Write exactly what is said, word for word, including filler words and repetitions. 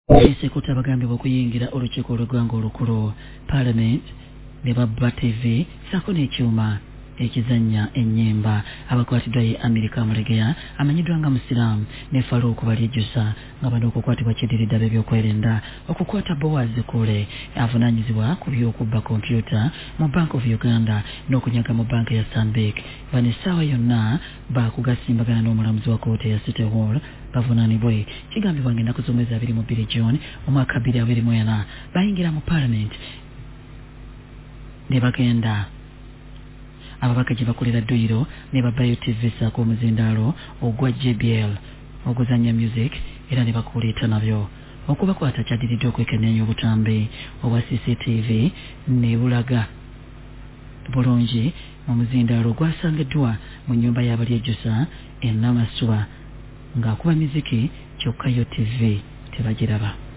ese kutabagambe bokuyingira olukiiko olw'eggwanga olukulu Parliament ne babba T V sako n'ekyuma ekizanya ennyimba abakwatiddwa ye Amerika Mulegeya amanyiddwa nga Musiraamu ne Faruku balyejjusa nga bano okukwatibwa kiddiridde ab'ebyokwerinda okukwata Boaz Kule avunaanyizibwa ku by'okubba kompyuta mu Bank of Uganda n'okunyaga mu banka ya Stanbic. Bano essaawa yonna baakugasimbagana n'omulamuzi wa kkooti ya City Hall bavunaanibwe. Kigambibwa ng'ennaku z'omwezi abiri mu bbiri June omwaka bbiri abiri mu ena bayingira mu Parliament ne bagenda ababaka gye bakolera dduyiro ne babbayo T V ssaako omuzindaalo ogwa J B L oguzanya music era ne bakuleeta nabyo okubakwata kyaddiridde okwekenneenya obutambi obwa C C T V ne bulaga bulungi mu muzindaalo ogwasangiddwa mu nnyumba y'abalyejjusa e Namaswa ng'akuba miziki kyokka yo T V tebagiraba.